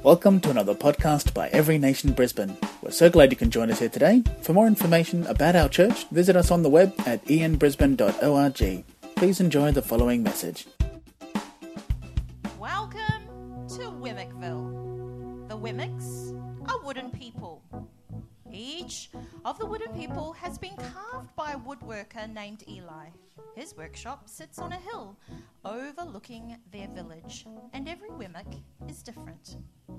Welcome to another podcast by Every Nation Brisbane. We're so glad you can join us here today. For more information about our church, visit us on the web at ianbrisbane.org. Please enjoy the following message. Welcome to Wemmickville. The Wemmicks are wooden people. Each of the wooden people has been carved by a woodworker named Eli. His workshop sits on a hill overlooking their village, and every Wemmick is different.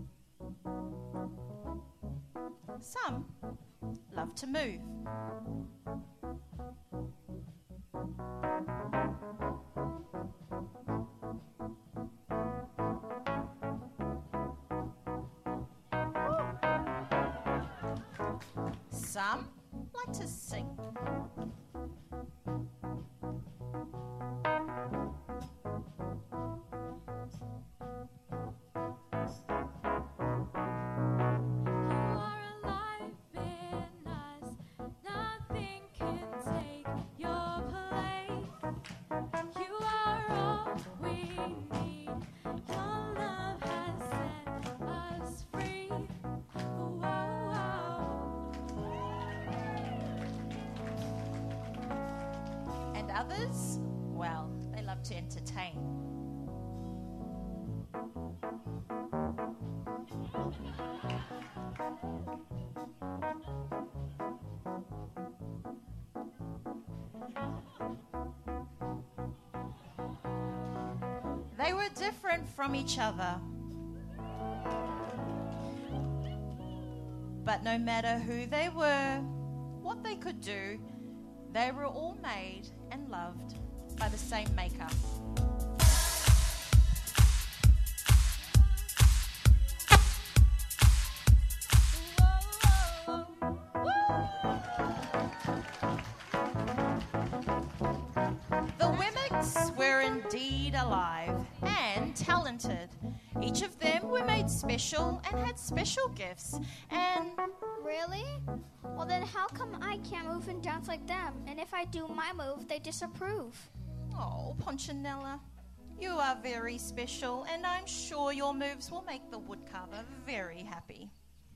Some love to move. Some like to sing. Others, well, they love to entertain. They were different from each other. But no matter who they were, what they could do, they were all made and loved by the same maker. The Wemmicks were indeed alive and talented. Each of them were made special and had special gifts. And really? Well, then how come I can't move and dance like them? And if I do my move, they disapprove. Oh, Ponchinella, you are very special, and I'm sure your moves will make the woodcarver very happy.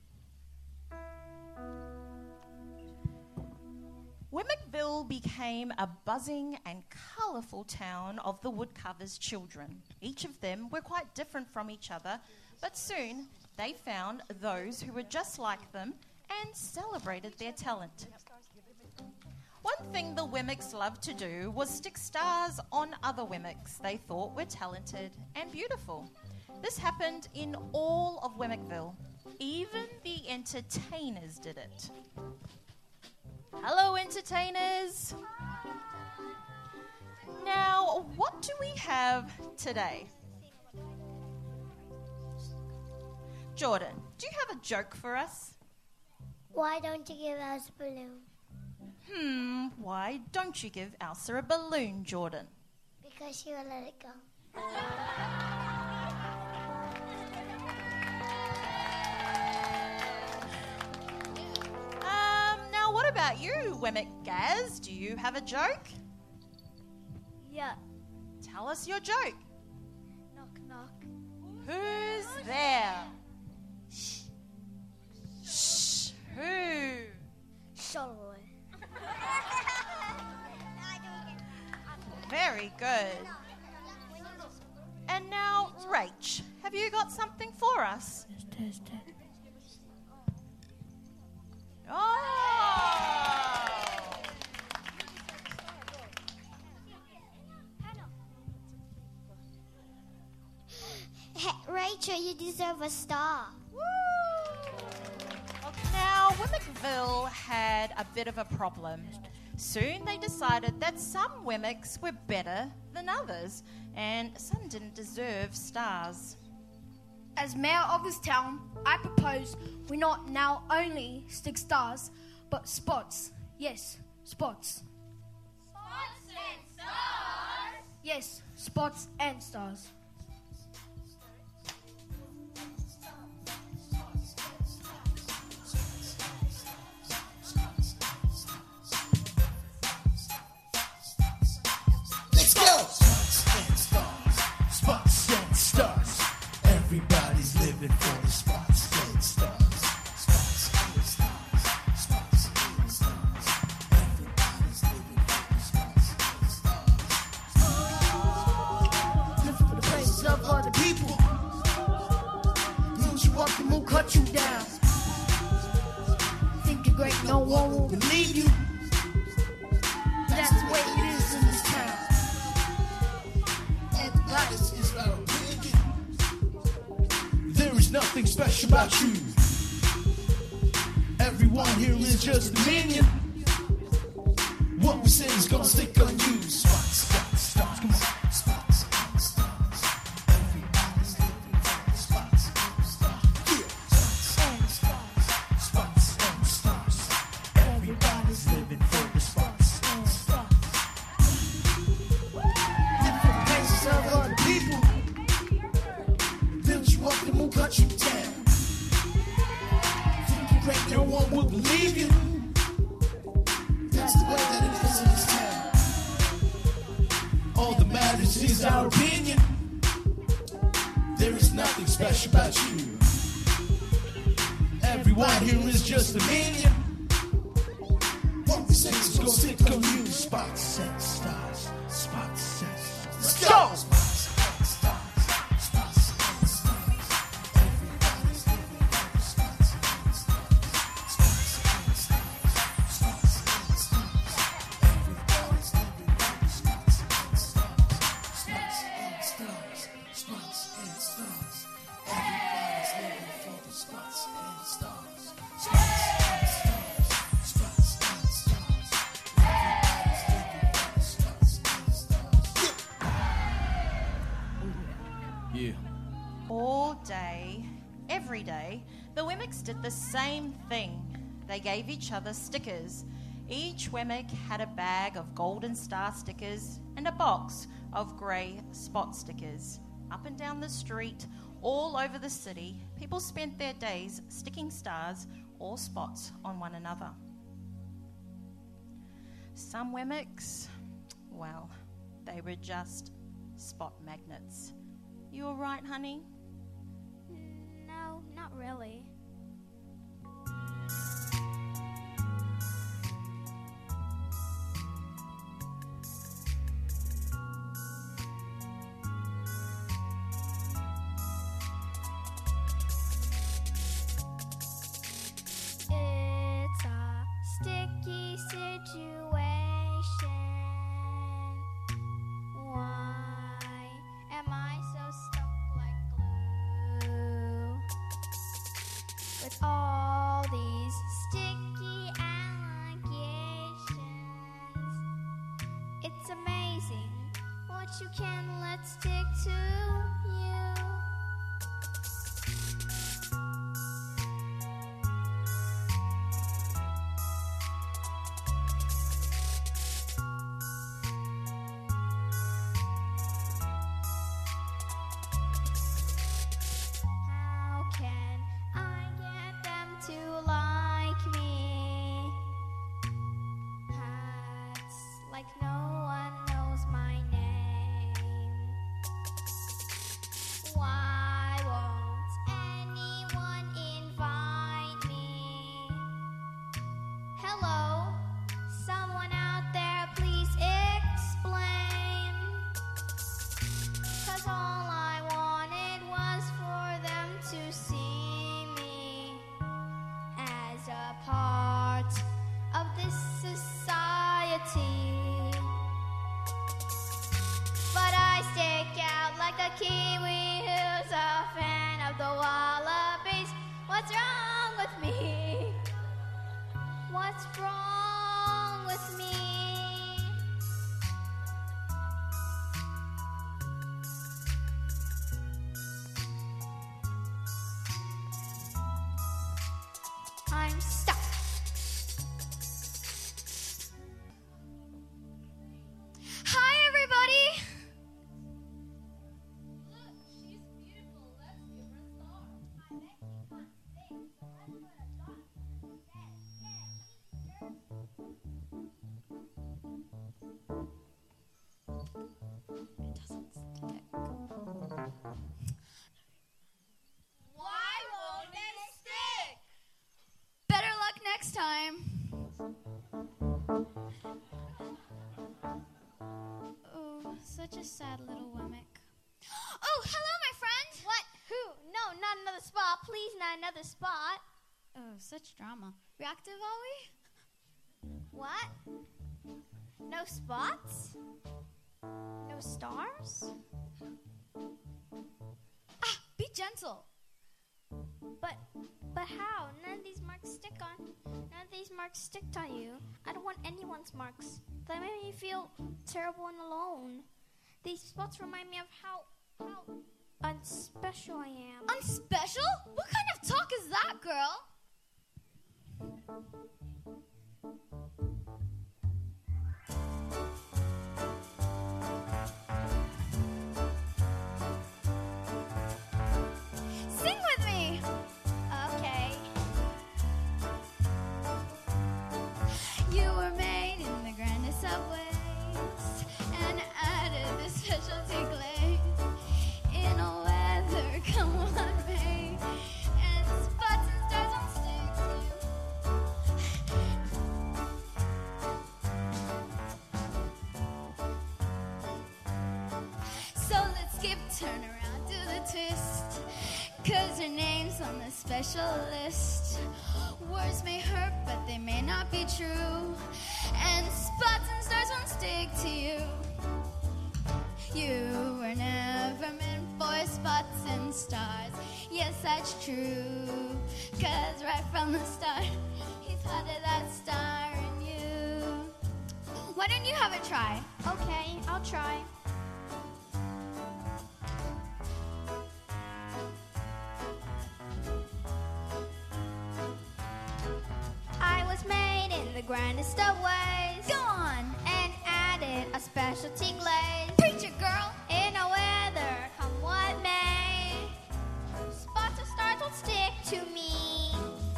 Wemmickville became a buzzing and colourful town of the woodcarver's children. Each of them were quite different from each other, but soon they found those who were just like them and celebrated their talent. One thing the Wemmicks loved to do was stick stars on other Wemmicks they thought were talented and beautiful. This happened in all of Wemmickville. Even the entertainers did it. Hello, entertainers. Now, what do we have today? Jordan, do you have a joke for us? Why don't you give us a balloon? Why don't you give Elsa a balloon, Jordan? Because she will let it go. Now what about you, Wemmick Gaz? Do you have a joke? Yeah. Tell us your joke. Knock, knock. Who's there? Shh. Shh. Who? Charlotte. Very good. And now, Rach, have you got something for us? Test. Oh! Hey, Rachel, you deserve a star. Woo! Now, Wemmickville had a bit of a problem. Soon they decided that some Wemmicks were better than others, and some didn't deserve stars. As mayor of this town, I propose we not now only stick stars, but spots. Yes, spots. Spots and stars? Yes, spots and stars. Spots and stars. Everybody's living for the cut you down. Think you're great, no one will believe you. That's the way it is in this town. Everybody's is our opinion. There is nothing special about you. Everyone here is just a minion. What we say is gonna stick on you. Spots, spots, spots, come on. Spots, spots, spots. Everybody's living for the spots, spots. Yeah. Spots, spots, spots, spots. Everybody's living for the spots, spots. Different faces of other people. Build you up and won't cut you down. Think you're great, no one will believe you. That's the way that it is in this town. All that matters is our opinion. There is nothing special about you. Everyone here is just a minion. What we say is gonna stick on you. Spots and stars. Spots and stars. Let's go! Spots and stars. Spots and stars. Everybody's living for the spots and stars. Spots and stars. Spots and stars. Everybody's living for the spots and stars. Spots and stars. Spots and stars. Everybody's living for the spots and stars. Spots and stars. Spots and stars. Everybody's living for the spots and stars. Yeah. All day, every day, the Wemmicks did the same thing. They gave each other stickers. Each Wemmick had a bag of golden star stickers and a box of grey spot stickers. Up and down the street, all over the city, people spent their days sticking stars or spots on one another. Some Wemmicks, well, they were just spot magnets. You all right, honey? No, not really. It's a sticky situation. Why am I so stuck like glue? With all these sticky allegations, it's amazing what you can let stick to you. How can I get them to like me? It's like no one knows my name. Why won't anyone invite me? Hello, someone out there, please explain. 'Cause all I wanted was for them to see me as a part of this society. But I stick out like a kiwi who's a fan of the wallabies. What's wrong with me? What's wrong with me? I'm stuck. Hi, everybody. Look, she's beautiful. Let's give her a star. I bet you can't sing. Let's put a dot on Why won't it stick? Better luck next time. Oh, such a sad little Wemmick. Oh, hello, my friend. What? Who? No, No, not another spot. Please, not another spot. Oh, such drama. Reactive, are we? What? No spots? No stars? Be gentle. But how? None of these marks stick on you. I don't want anyone's marks. They make me feel terrible and alone. These spots remind me of how unspecial I am. Unspecial? What kind of talk is that, girl? Sing with me! Okay. You were made in the grandest of ways and added this specialty glaze in a weather come what may, and spots and stars on stick to you. So let's skip, turn around, do the twist, 'cause your name's on the special list. Words may hurt, but they may not be true, and spots and stars won't stick to you. You were never meant for spots and stars. Yes, that's true, 'cause right from the start, he spotted that star in you. Why don't you have a try? Okay, I'll try. I was made in the grandest of ways. Go on, And added a specialty glaze. preach it, girl. In a weather, come what may, spots and stars will stick to me.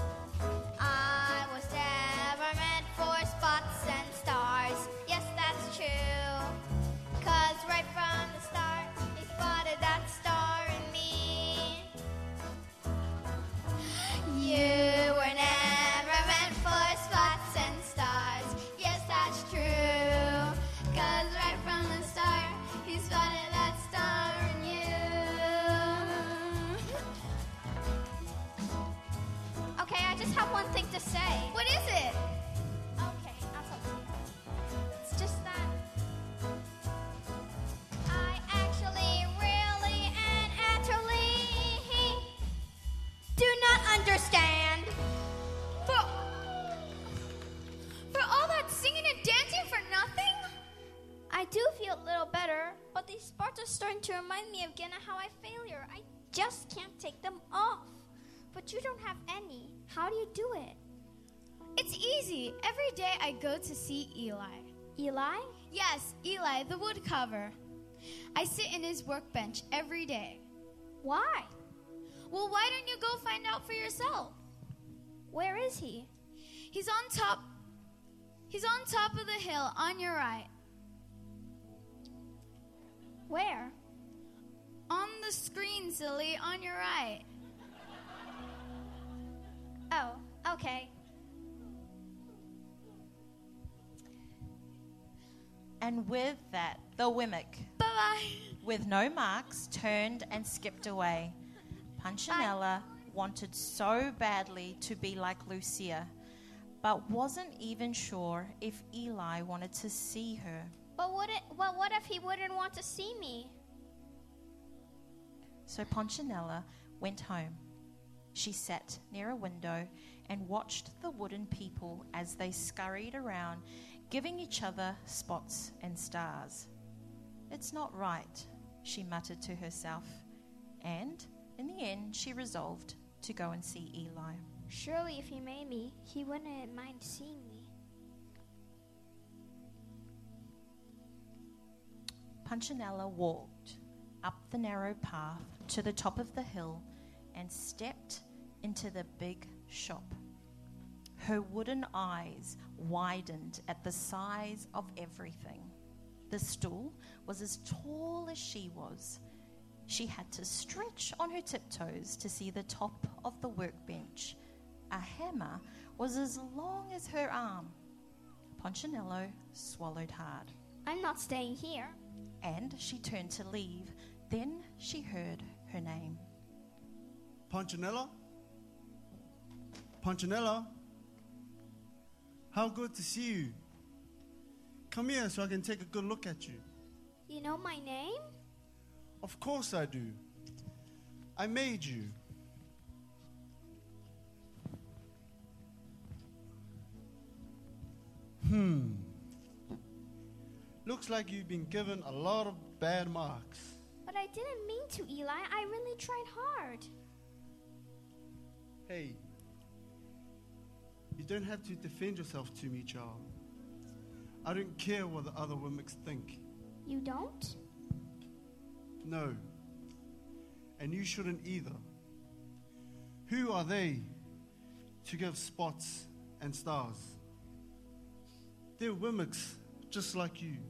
I was never meant for spots and stars. Yes, that's true. 'Cause right from the start, he spotted that star in me. You were never meant for spots and stars. Yes, that's true. 'Cause right from the start, he spotted that star in you. Okay, I just have one thing to say. What is it? Okay, I'll tell you. It's just that I actually, really, and utterly do not understand. For all that singing and dancing for nothing? I do feel a little better, but these spots are starting to remind me again of how I failure. I just can't take them off. But you don't have any. How do you do it? It's easy. Every day I go to see Eli. Eli? Yes, Eli, the woodcarver. I sit in his workbench every day. Why? Well, why don't you go find out for yourself? Where is he? He's on top of the hill on your right. Where? On the screen, silly, on your right. Oh, okay. And with that, the Wimmick, Bye-bye. with no marks, turned and skipped away. Punchinella wanted so badly to be like Lucia, but wasn't even sure if Eli wanted to see her. But what if he wouldn't want to see me? So Punchinella went home. She sat near a window and watched the wooden people as they scurried around, giving each other spots and stars. It's not right, she muttered to herself, and in the end she resolved to go and see Eli. Surely if he made me, he wouldn't mind seeing me. Punchinella walked up the narrow path to the top of the hill and stepped into the big shop. Her wooden eyes widened at the size of everything. The stool was as tall as she was. She had to stretch on her tiptoes to see the top of the workbench. A hammer was as long as her arm. Punchinello swallowed hard, I'm not staying here. and she turned to leave. Then she heard her name. Punchinella? Punchinella? How good to see you. Come here so I can take a good look at you. You know my name? Of course I do. I made you. Looks like you've been given a lot of bad marks. But I didn't mean to, Eli. I really tried hard. Hey, you don't have to defend yourself to me, child. I don't care what the other Wemmicks think. You don't? No. And you shouldn't either. Who are they to give spots and stars? They're Wemmicks just like you.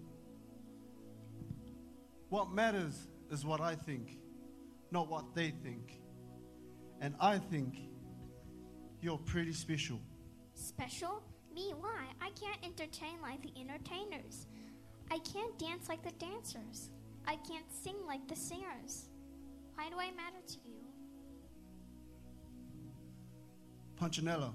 What matters is what I think, not what they think. And I think you're pretty special. Special? Me? Why? I can't entertain like the entertainers. I can't dance like the dancers. I can't sing like the singers. Why do I matter to you? Punchinella,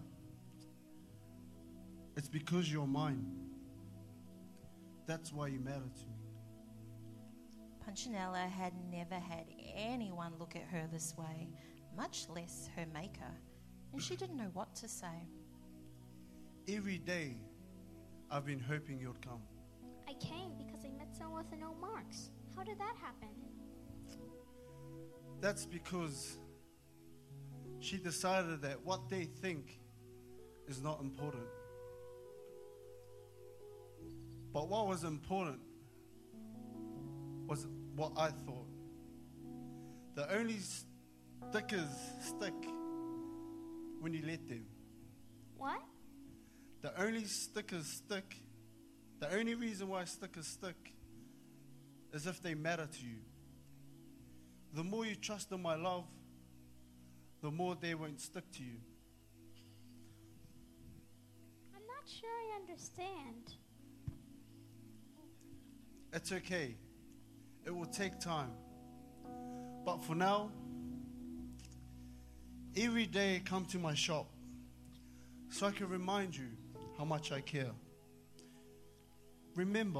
it's because you're mine. That's why you matter to me. Punchinella had never had anyone look at her this way, much less her maker, and she didn't know what to say. Every day, I've been hoping you'd come. I came because I met someone with no marks. How did that happen? That's because she decided that what they think is not important. But what was important was what I thought. The only stickers stick when you let them. What? The only stickers stick, the only reason why stickers stick is if they matter to you. The more you trust in my love, the more they won't stick to you. I'm not sure I understand. It's okay. It will take time. But for now, every day come to my shop so I can remind you how much I care. Remember,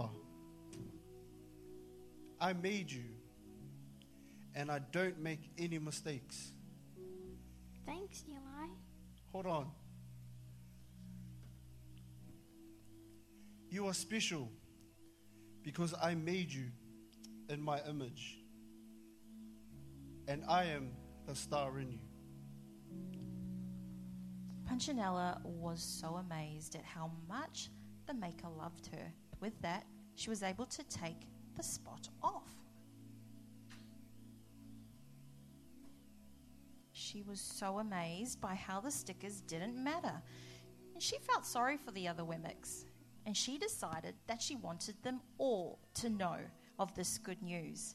I made you, and I don't make any mistakes. Thanks, Eli. Hold on. You are special because I made you in my image, and I am the star in you. Punchinella was so amazed at how much the maker loved her. With that, she was able to take the spot off. She was so amazed by how the stickers didn't matter. And she felt sorry for the other Wemmicks. And she decided that she wanted them all to know of this good news.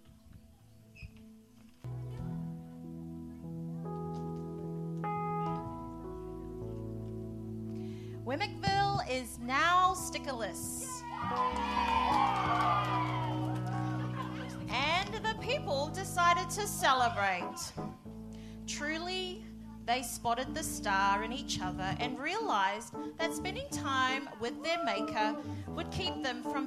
Wemmickville is now stickerless. And the people decided to celebrate. Truly, they spotted the star in each other and realized that spending time with their maker would keep them from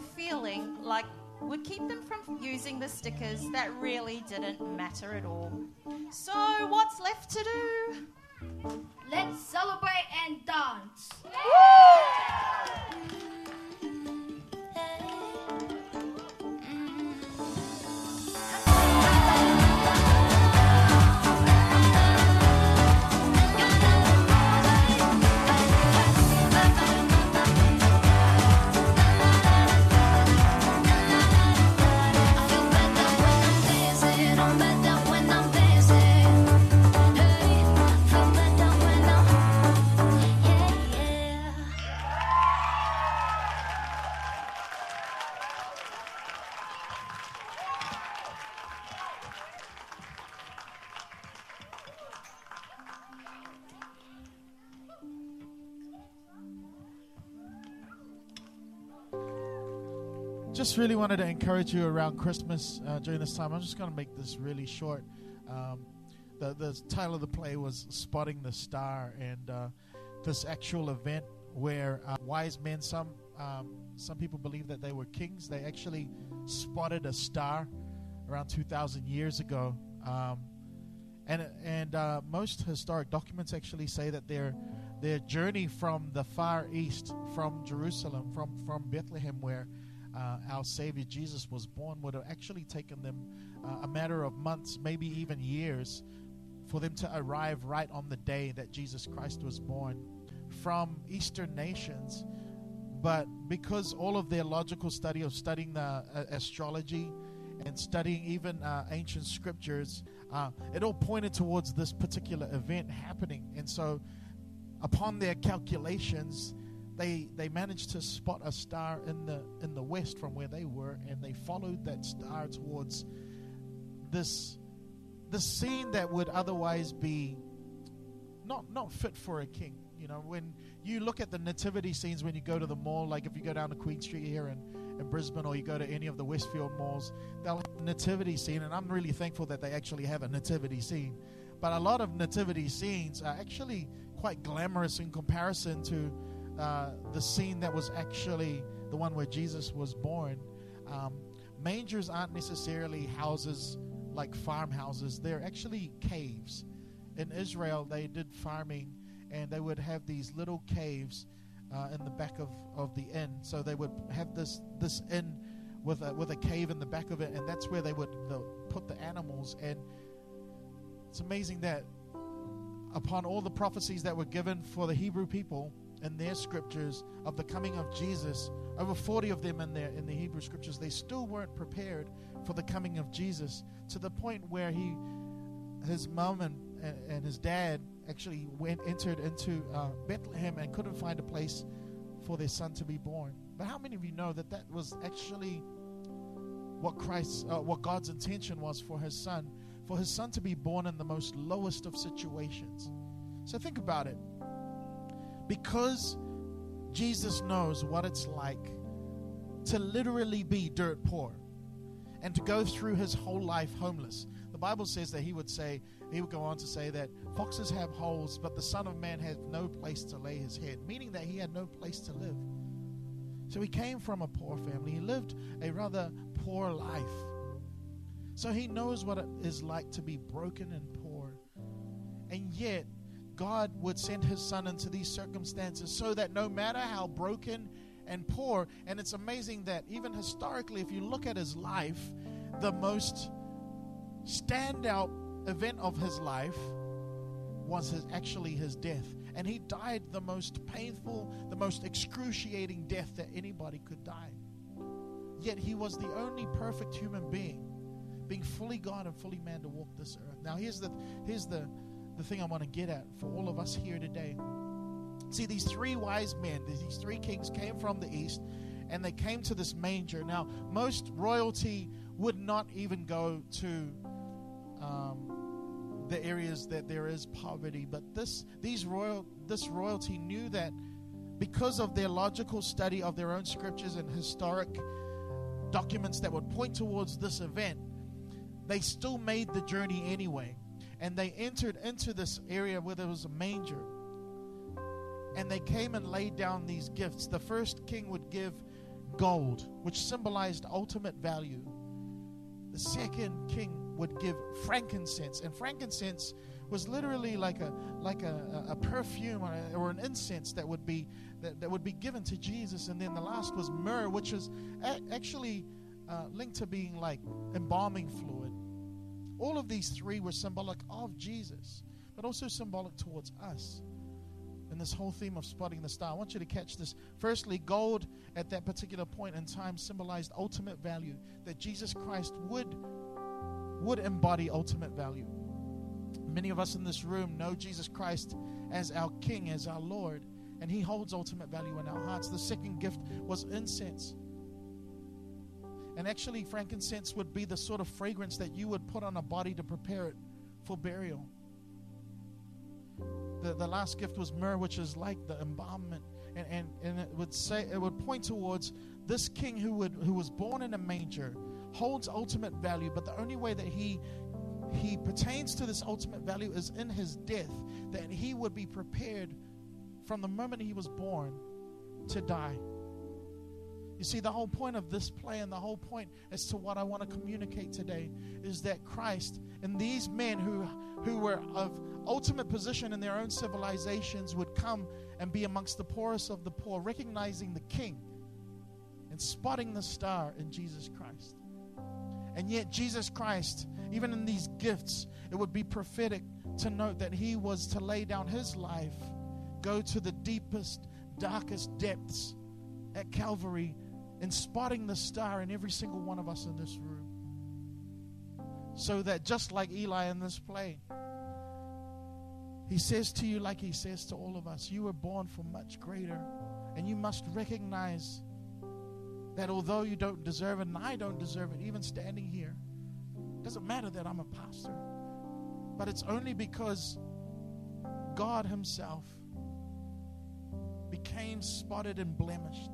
using the stickers that really didn't matter at all. So, what's left to do? Let's celebrate and dance. Just really wanted to encourage you around Christmas during this time. I'm just going to make this really short. the title of the play was Spotting the Star, and this actual event where wise men, some people believe that they were kings, they actually spotted a star around 2,000 years ago. And most historic documents actually say that their journey from the far east, from Jerusalem, from Bethlehem, where our Savior Jesus was born, would have actually taken them a matter of months, maybe even years, for them to arrive right on the day that Jesus Christ was born from Eastern nations. But because all of their logical study of studying the astrology and studying even ancient scriptures, it all pointed towards this particular event happening. And so upon their calculations, they managed to spot a star in the west from where they were, and they followed that star towards this scene that would otherwise be not fit for a king. You know, when you look at the nativity scenes when you go to the mall, like if you go down to Queen Street here in Brisbane, or you go to any of the Westfield malls, they'll have a nativity scene, and I'm really thankful that they actually have a nativity scene. But a lot of nativity scenes are actually quite glamorous in comparison to the scene that was actually the one where Jesus was born. Mangers aren't necessarily houses like farmhouses. They're actually caves. In Israel, they did farming, and they would have these little caves in the back of the inn. So they would have this inn with a cave in the back of it, and that's where they would put the animals. And it's amazing that upon all the prophecies that were given for the Hebrew people in their scriptures of the coming of Jesus, over 40 of them in the Hebrew scriptures, they still weren't prepared for the coming of Jesus, to the point where his mom and his dad actually entered into Bethlehem and couldn't find a place for their son to be born. But how many of you know that was actually what God's intention was for his son to be born in the most lowest of situations? So think about it. Because Jesus knows what it's like to literally be dirt poor and to go through his whole life homeless. The Bible says that he would go on to say that foxes have holes, but the Son of Man has no place to lay his head, meaning that he had no place to live. So he came from a poor family. He lived a rather poor life. So he knows what it is like to be broken and poor. And yet, God would send his son into these circumstances so that no matter how broken and poor, and it's amazing that even historically, if you look at his life, the most standout event of his life was actually his death. And he died the most painful, the most excruciating death that anybody could die. Yet he was the only perfect human being fully God and fully man to walk this earth. Now here's the thing I want to get at for all of us here today. See, these three wise men, these three kings came from the east, and they came to this manger. Now, most royalty would not even go to the areas that there is poverty, but this royalty knew that because of their logical study of their own scriptures and historic documents that would point towards this event, they still made the journey anyway. And they entered into this area where there was a manger. And they came and laid down these gifts. The first king would give gold, which symbolized ultimate value. The second king would give frankincense. And frankincense was literally like a perfume or an incense that would be given to Jesus. And then the last was myrrh, which is actually linked to being like embalming fluid. All of these three were symbolic of Jesus, but also symbolic towards us. In this whole theme of spotting the star, I want you to catch this. Firstly, gold at that particular point in time symbolized ultimate value, that Jesus Christ would embody ultimate value. Many of us in this room know Jesus Christ as our King, as our Lord, and he holds ultimate value in our hearts. The second gift was incense. And actually, frankincense would be the sort of fragrance that you would put on a body to prepare it for burial. The last gift was myrrh, which is like the embalmment. And it would point towards this king who was born in a manger, holds ultimate value, but the only way that he he pertains to this ultimate value is in his death, that he would be prepared from the moment he was born to die. You see, the whole point of this play and the whole point as to what I want to communicate today is that Christ and these men who were of ultimate position in their own civilizations would come and be amongst the poorest of the poor, recognizing the King and spotting the star in Jesus Christ. And yet Jesus Christ, even in these gifts, it would be prophetic to note that he was to lay down his life, go to the deepest, darkest depths at Calvary, and spotting the star in every single one of us in this room. So that just like Eli in this play, he says to you like he says to all of us, you were born for much greater. And you must recognize that although you don't deserve it, and I don't deserve it, even standing here, it doesn't matter that I'm a pastor. But it's only because God himself became spotted and blemished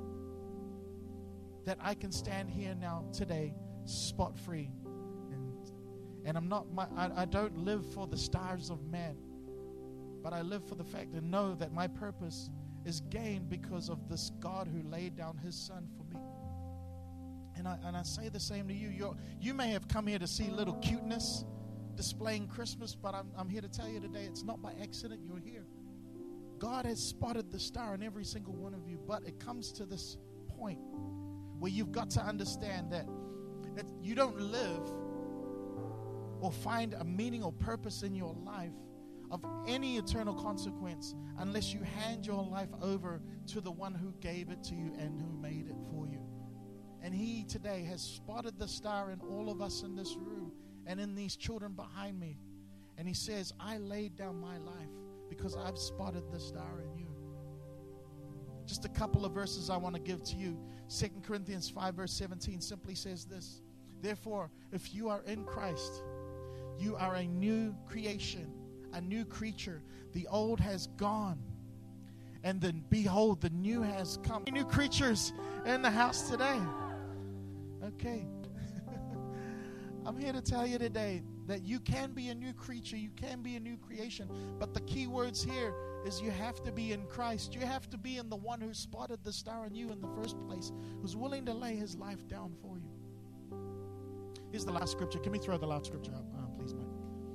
that I can stand here now today spot free. And I don't live for the stars of man, but I live for the fact and know that my purpose is gained because of this God who laid down his son for me. And I say the same to you. You may have come here to see little cuteness displaying Christmas, but I'm here to tell you today it's not by accident you're here. God has spotted the star in every single one of you, but it comes to this point where you've got to understand that you don't live or find a meaning or purpose in your life of any eternal consequence unless you hand your life over to the one who gave it to you and who made it for you. And he today has spotted the star in all of us in this room and in these children behind me. And he says, I laid down my life because I've spotted the star in you. Just a couple of verses I want to give to you. 2 Corinthians 5 verse 17 simply says this: therefore, if you are in Christ, you are a new creation, a new creature. The old has gone, and then behold, the new has come. New creatures in the house today. Okay. I'm here to tell you today that you can be a new creature, you can be a new creation, but the key words here is you have to be in Christ. You have to be in the one who spotted the star in you in the first place, who's willing to lay his life down for you. Here's the last scripture. Can we throw the last scripture up, please, mate?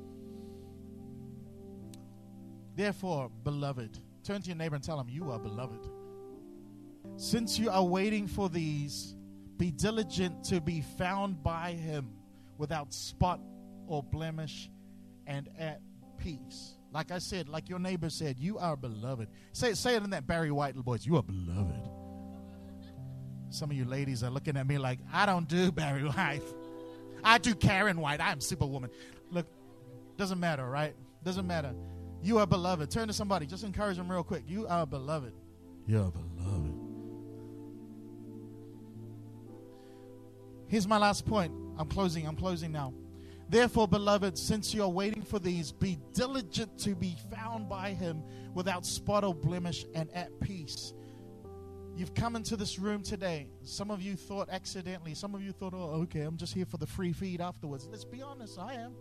Therefore, beloved, turn to your neighbor and tell him, you are beloved. Since you are waiting for these, be diligent to be found by him without spot or blemish and at peace. Like I said, like your neighbor said, you are beloved. Say it in that Barry White voice. You are beloved. Some of you ladies are looking at me like, I don't do Barry White. I do Karen White. I am Superwoman. Look, doesn't matter, right? Doesn't matter. You are beloved. Turn to somebody. Just encourage them real quick. You are beloved. You're beloved. Here's my last point. I'm closing now. Therefore, beloved, since you are waiting for these, be diligent to be found by him without spot or blemish and at peace. You've come into this room today. Some of you thought accidentally. Some of you thought, oh, okay, I'm just here for the free feed afterwards. Let's be honest, I am.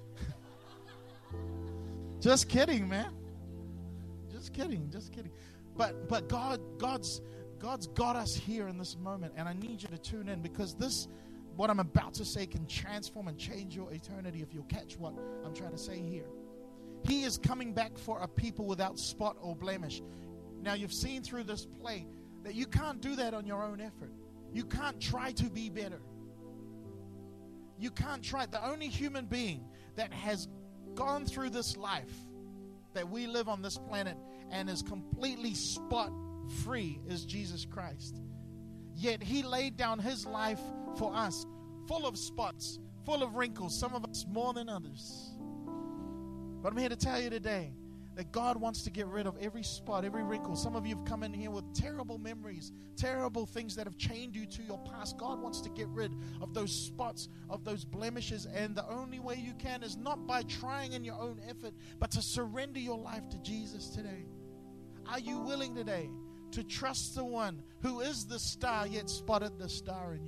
Just kidding, man. Just kidding. But God's got us here in this moment, and I need you to tune in because what I'm about to say can transform and change your eternity if you'll catch what I'm trying to say here. He is coming back for a people without spot or blemish. Now, you've seen through this play that you can't do that on your own effort. You can't try to be better. You can't try. The only human being that has gone through this life that we live on this planet and is completely spot free is Jesus Christ. Yet he laid down his life for us, full of spots, full of wrinkles, some of us more than others. But I'm here to tell you today that God wants to get rid of every spot, every wrinkle. Some of you have come in here with terrible memories, terrible things that have chained you to your past. God wants to get rid of those spots, of those blemishes, and the only way you can is not by trying in your own effort, but to surrender your life to Jesus today. Are you willing today to trust the one who is the star yet spotted the star in you?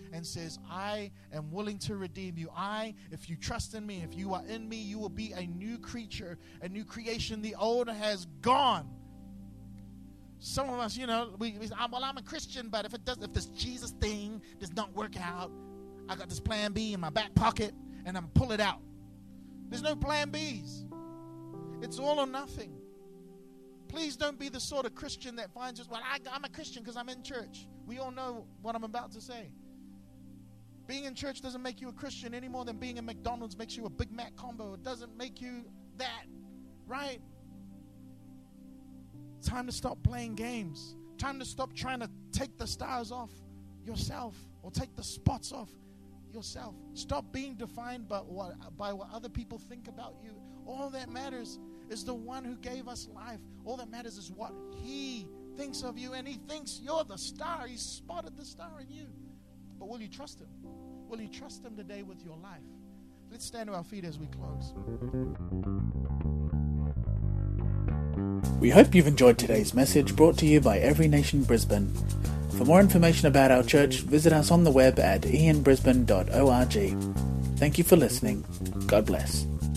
and says, I am willing to redeem you. If you trust in me, if you are in me, you will be a new creature, a new creation. The old has gone. Some of us, we say, well, I'm a Christian, but if this Jesus thing does not work out, I got this plan B in my back pocket, and I'm going to pull it out. There's no plan Bs. It's all or nothing. Please don't be the sort of Christian that finds us, well, I'm a Christian because I'm in church. We all know what I'm about to say. Being in church doesn't make you a Christian any more than being in McDonald's makes you a Big Mac combo. It doesn't make you that, right? Time to stop playing games. Time to stop trying to take the stars off yourself or take the spots off yourself. Stop being defined by what other people think about you. All that matters is the one who gave us life. All that matters is what he thinks of you, and he thinks you're the star. He's spotted the star in you. But will you trust him? Will you trust him today with your life? Let's stand to our feet as we close. We hope you've enjoyed today's message brought to you by Every Nation Brisbane. For more information about our church, visit us on the web at ianbrisbane.org. Thank you for listening. God bless.